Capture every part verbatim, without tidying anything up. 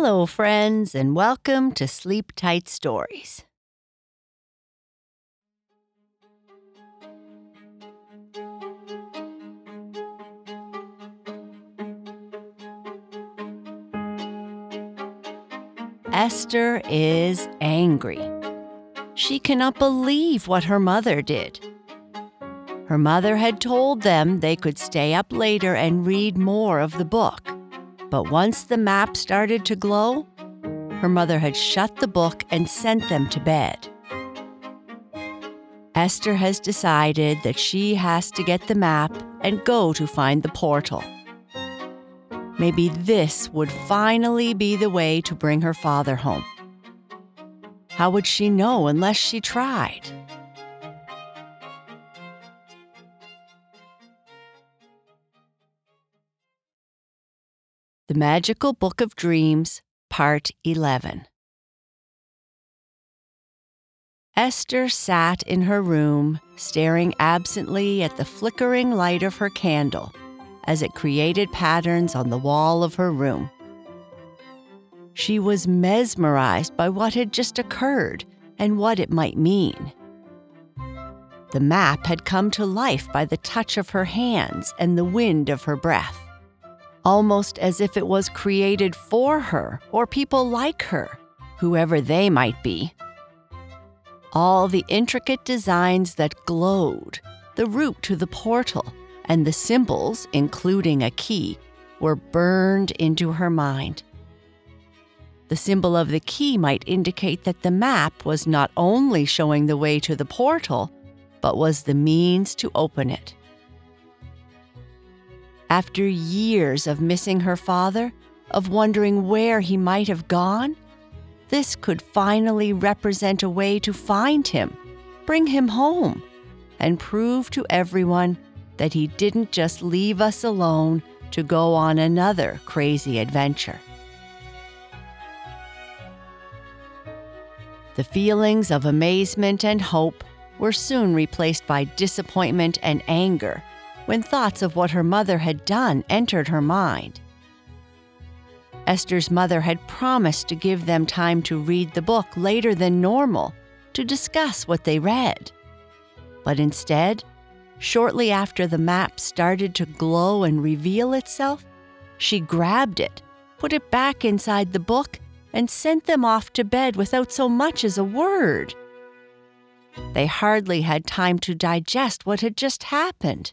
Hello, friends, and welcome to Sleep Tight Stories. Esther is angry. She cannot believe what her mother did. Her mother had told them they could stay up later and read more of the book. But once the map started to glow, her mother had shut the book and sent them to bed. Esther has decided that she has to get the map and go to find the portal. Maybe this would finally be the way to bring her father home. How would she know unless she tried? The Magical Book of Dreams, Part eleven. Esther sat in her room, staring absently at the flickering light of her candle as it created patterns on the wall of her room. She was mesmerized by what had just occurred and what it might mean. The map had come to life by the touch of her hands and the wind of her breath, almost as if it was created for her or people like her, whoever they might be. All the intricate designs that glowed, the route to the portal, and the symbols, including a key, were burned into her mind. The symbol of the key might indicate that the map was not only showing the way to the portal, but was the means to open it. After years of missing her father, of wondering where he might have gone, this could finally represent a way to find him, bring him home, and prove to everyone that he didn't just leave us alone to go on another crazy adventure. The feelings of amazement and hope were soon replaced by disappointment and anger when thoughts of what her mother had done entered her mind. Esther's mother had promised to give them time to read the book later than normal, to discuss what they read. But instead, shortly after the map started to glow and reveal itself, she grabbed it, put it back inside the book, and sent them off to bed without so much as a word. They hardly had time to digest what had just happened.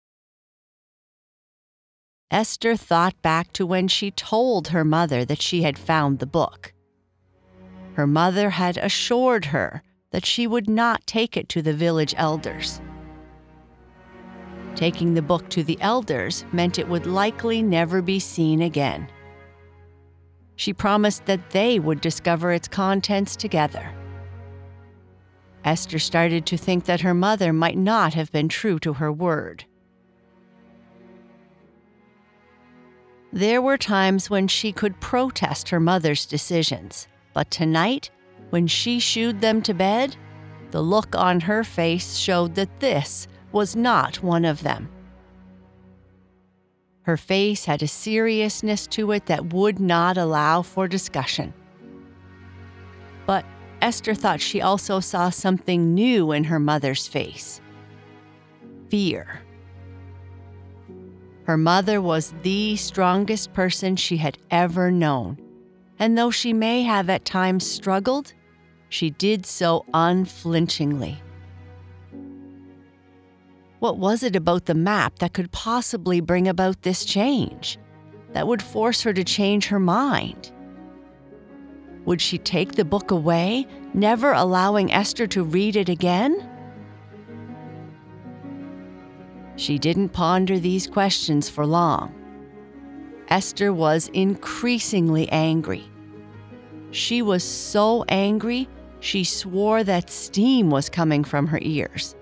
Esther thought back to when she told her mother that she had found the book. Her mother had assured her that she would not take it to the village elders. Taking the book to the elders meant it would likely never be seen again. She promised that they would discover its contents together. Esther started to think that her mother might not have been true to her word. There were times when she could protest her mother's decisions, but tonight, when she shooed them to bed, the look on her face showed that this was not one of them. Her face had a seriousness to it that would not allow for discussion. But Esther thought she also saw something new in her mother's face: fear. Her mother was the strongest person she had ever known, and though she may have at times struggled, she did so unflinchingly. What was it about the map that could possibly bring about this change, that would force her to change her mind? Would she take the book away, never allowing Esther to read it again? She didn't ponder these questions for long. Esther was increasingly angry. She was so angry, she swore that steam was coming from her ears.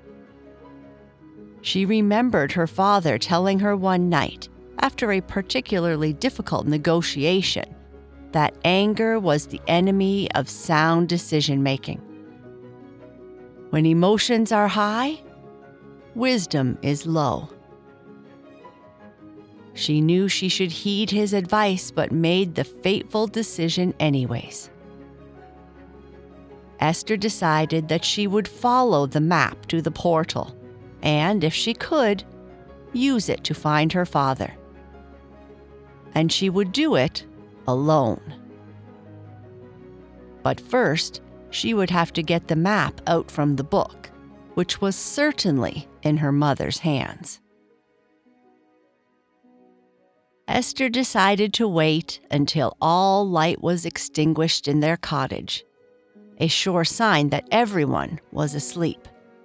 She remembered her father telling her one night, after a particularly difficult negotiation, that anger was the enemy of sound decision-making. When emotions are high, wisdom is low. She knew she should heed his advice, but made the fateful decision anyways. Esther decided that she would follow the map to the portal, and if she could, use it to find her father. And she would do it alone. But first, she would have to get the map out from the book, which was certainly in her mother's hands. Esther decided to wait until all light was extinguished in their cottage, a sure sign that everyone was asleep.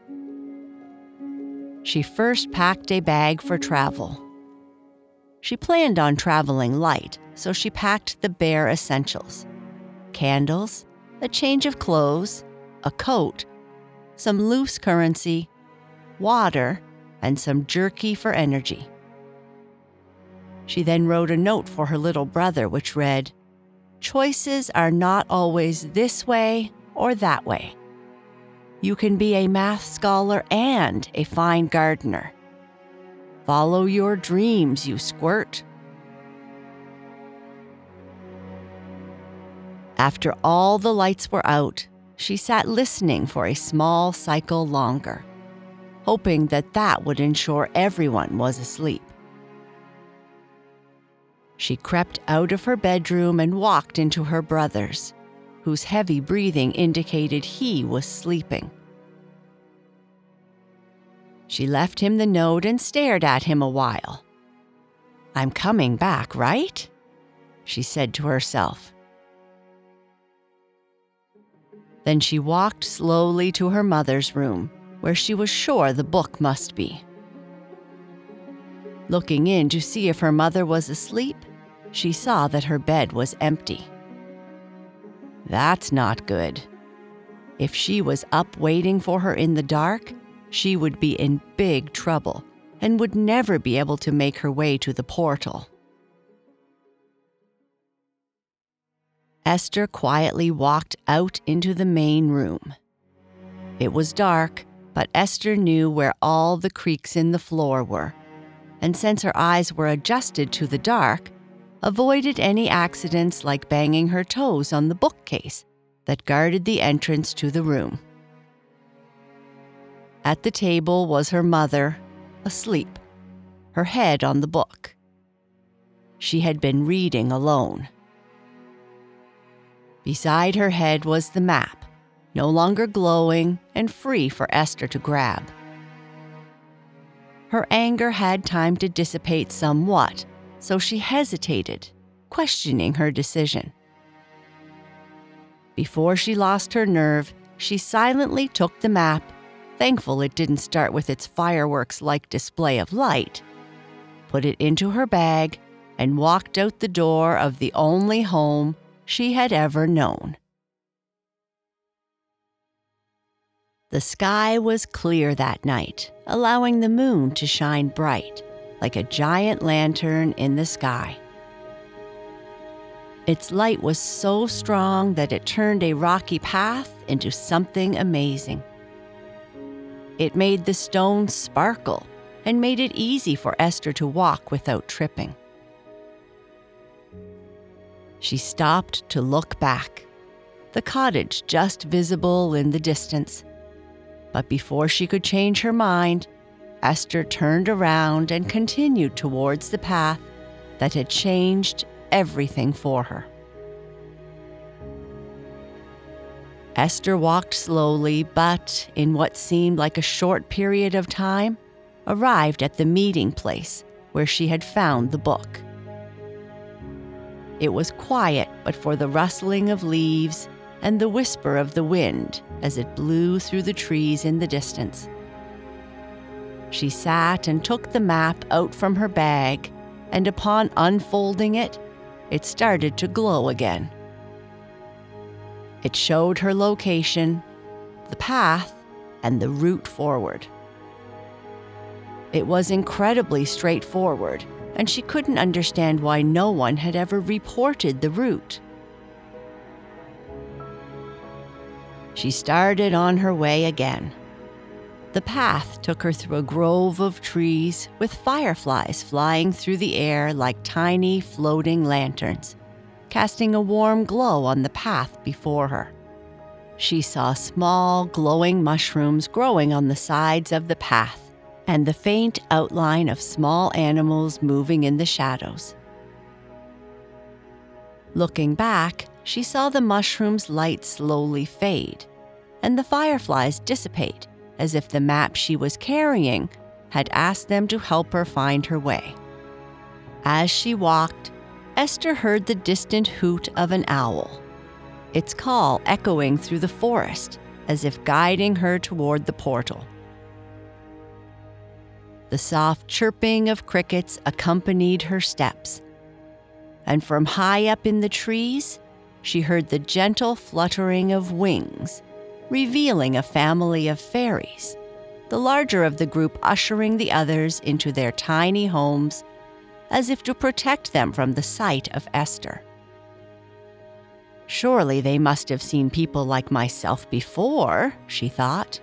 She first packed a bag for travel. She planned on traveling light, so she packed the bare essentials: candles, a change of clothes, a coat, some loose currency, water, and some jerky for energy. She then wrote a note for her little brother which read, "Choices are not always this way or that way. You can be a math scholar and a fine gardener. Follow your dreams, you squirt." After all the lights were out, she sat listening for a small cycle longer, hoping that that would ensure everyone was asleep. She crept out of her bedroom and walked into her brother's, whose heavy breathing indicated he was sleeping. She left him the note and stared at him a while. "I'm coming back, right?" she said to herself. Then she walked slowly to her mother's room, where she was sure the book must be. Looking in to see if her mother was asleep, she saw that her bed was empty. That's not good. If she was up waiting for her in the dark, she would be in big trouble and would never be able to make her way to the portal. Esther quietly walked out into the main room. It was dark, but Esther knew where all the creaks in the floor were, and since her eyes were adjusted to the dark, avoided any accidents like banging her toes on the bookcase that guarded the entrance to the room. At the table was her mother, asleep, her head on the book. She had been reading alone. Beside her head was the map, no longer glowing and free for Esther to grab. Her anger had time to dissipate somewhat, so she hesitated, questioning her decision. Before she lost her nerve, she silently took the map, thankful it didn't start with its fireworks-like display of light, put it into her bag, and walked out the door of the only home she had ever known. The sky was clear that night, allowing the moon to shine bright, like a giant lantern in the sky. Its light was so strong that it turned a rocky path into something amazing. It made the stones sparkle and made it easy for Esther to walk without tripping. She stopped to look back, the cottage just visible in the distance. But before she could change her mind, Esther turned around and continued towards the path that had changed everything for her. Esther walked slowly, but in what seemed like a short period of time, arrived at the meeting place where she had found the book. It was quiet but for the rustling of leaves and the whisper of the wind as it blew through the trees in the distance. She sat and took the map out from her bag, and upon unfolding it, it started to glow again. It showed her location, the path, and the route forward. It was incredibly straightforward, and she couldn't understand why no one had ever reported the route. She started on her way again. The path took her through a grove of trees with fireflies flying through the air like tiny floating lanterns, casting a warm glow on the path before her. She saw small, glowing mushrooms growing on the sides of the path, and the faint outline of small animals moving in the shadows. Looking back, she saw the mushrooms' light slowly fade, and the fireflies dissipate, as if the map she was carrying had asked them to help her find her way. As she walked, Esther heard the distant hoot of an owl, its call echoing through the forest as if guiding her toward the portal. The soft chirping of crickets accompanied her steps, and from high up in the trees, she heard the gentle fluttering of wings, revealing a family of fairies, the larger of the group ushering the others into their tiny homes as if to protect them from the sight of Esther. Surely they must have seen people like myself before, she thought.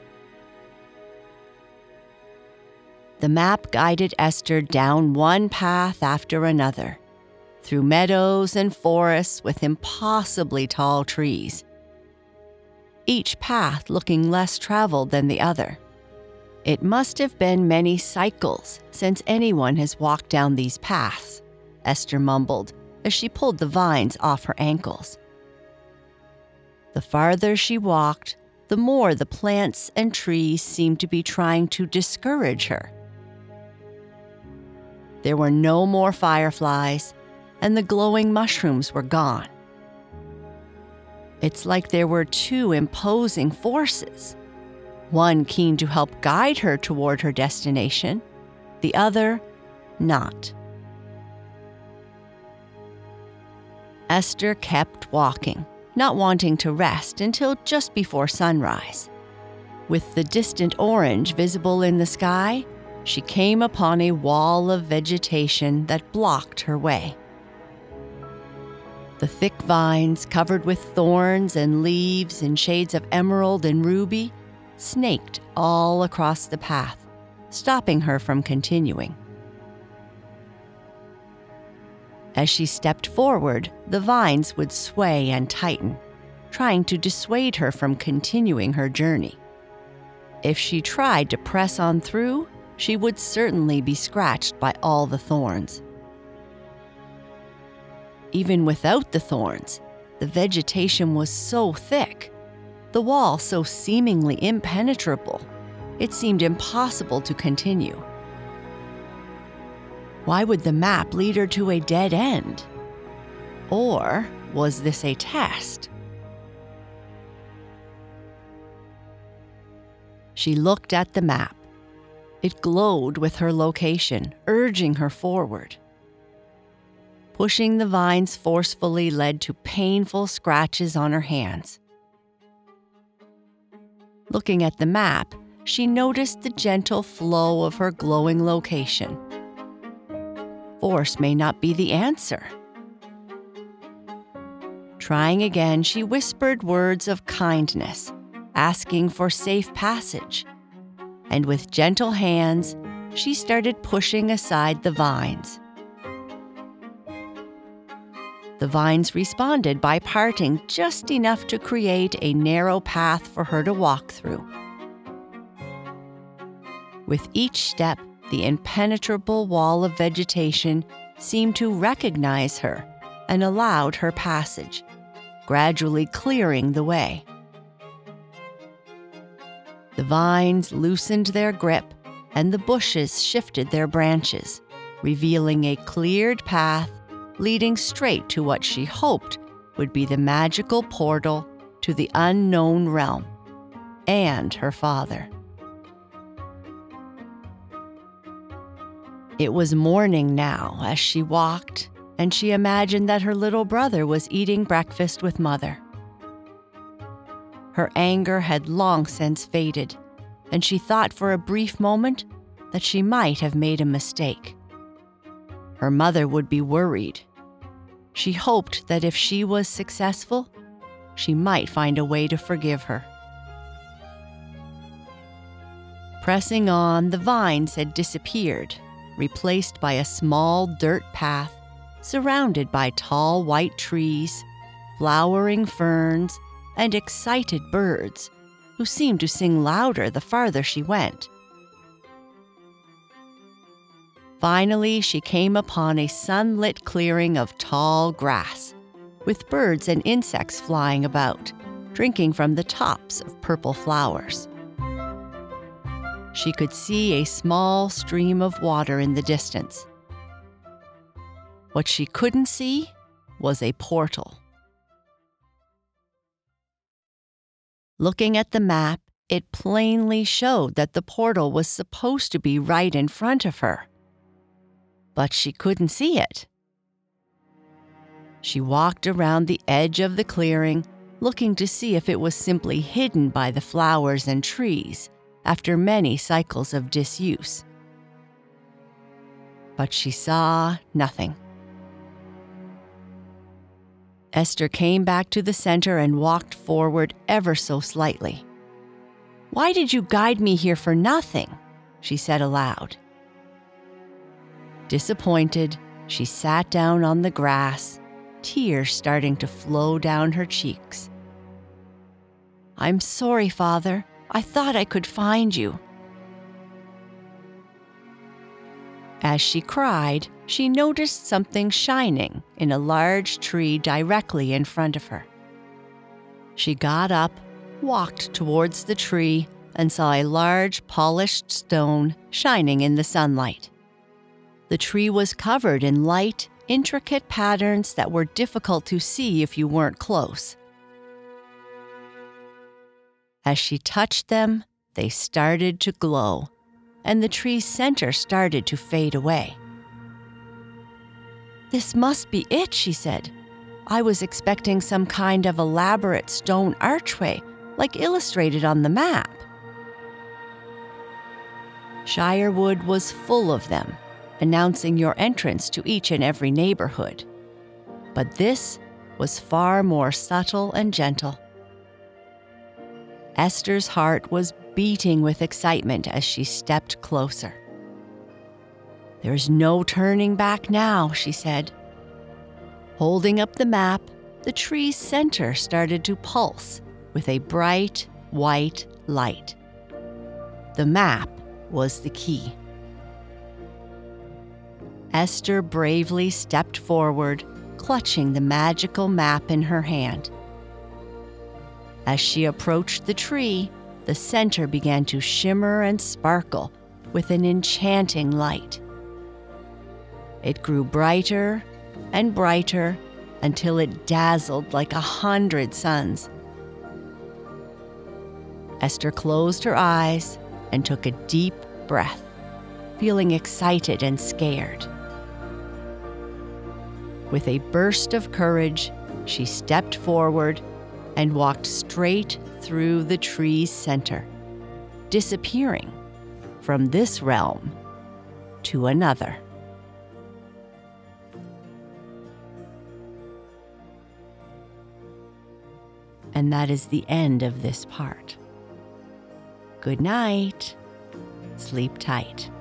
The map guided Esther down one path after another, through meadows and forests with impossibly tall trees, each path looking less traveled than the other. It must have been many cycles since anyone has walked down these paths, Esther mumbled as she pulled the vines off her ankles. The farther she walked, the more the plants and trees seemed to be trying to discourage her. There were no more fireflies, and the glowing mushrooms were gone. It's like there were two imposing forces, one keen to help guide her toward her destination, the other not. Esther kept walking, not wanting to rest until just before sunrise. With the distant orange visible in the sky, she came upon a wall of vegetation that blocked her way. The thick vines, covered with thorns and leaves in shades of emerald and ruby, snaked all across the path, stopping her from continuing. As she stepped forward, the vines would sway and tighten, trying to dissuade her from continuing her journey. If she tried to press on through, she would certainly be scratched by all the thorns. Even without the thorns, the vegetation was so thick, the wall so seemingly impenetrable, it seemed impossible to continue. Why would the map lead her to a dead end? Or was this a test? She looked at the map. It glowed with her location, urging her forward. Pushing the vines forcefully led to painful scratches on her hands. Looking at the map, she noticed the gentle flow of her glowing location. Force may not be the answer. Trying again, she whispered words of kindness, asking for safe passage. And with gentle hands, she started pushing aside the vines. The vines responded by parting just enough to create a narrow path for her to walk through. With each step, the impenetrable wall of vegetation seemed to recognize her and allowed her passage, gradually clearing the way. The vines loosened their grip, and the bushes shifted their branches, revealing a cleared path leading straight to what she hoped would be the magical portal to the unknown realm, and her father. It was morning now as she walked, and she imagined that her little brother was eating breakfast with Mother. Her anger had long since faded, and she thought for a brief moment that she might have made a mistake. Her mother would be worried. She hoped that if she was successful, she might find a way to forgive her. Pressing on, the vines had disappeared, replaced by a small dirt path surrounded by tall white trees, flowering ferns, and excited birds who seemed to sing louder the farther she went. Finally, she came upon a sunlit clearing of tall grass, with birds and insects flying about, drinking from the tops of purple flowers. She could see a small stream of water in the distance. What she couldn't see was a portal. Looking at the map, it plainly showed that the portal was supposed to be right in front of her. But she couldn't see it. She walked around the edge of the clearing, looking to see if it was simply hidden by the flowers and trees after many cycles of disuse. But she saw nothing. Esther came back to the center and walked forward ever so slightly. "Why did you guide me here for nothing?" she said aloud. Disappointed, she sat down on the grass, tears starting to flow down her cheeks. "I'm sorry, Father. I thought I could find you." As she cried, she noticed something shining in a large tree directly in front of her. She got up, walked towards the tree, and saw a large polished stone shining in the sunlight. The tree was covered in light, intricate patterns that were difficult to see if you weren't close. As she touched them, they started to glow, and the tree's center started to fade away. "This must be it," she said. "I was expecting some kind of elaborate stone archway, like illustrated on the map." Shirewood was full of them, announcing your entrance to each and every neighborhood. But this was far more subtle and gentle. Esther's heart was beating with excitement as she stepped closer. "There's no turning back now," she said. Holding up the map, the tree's center started to pulse with a bright, white light. The map was the key. Esther bravely stepped forward, clutching the magical map in her hand. As she approached the tree, the center began to shimmer and sparkle with an enchanting light. It grew brighter and brighter until it dazzled like a hundred suns. Esther closed her eyes and took a deep breath, feeling excited and scared. With a burst of courage, she stepped forward and walked straight through the tree's center, disappearing from this realm to another. And that is the end of this part. Good night. Sleep tight.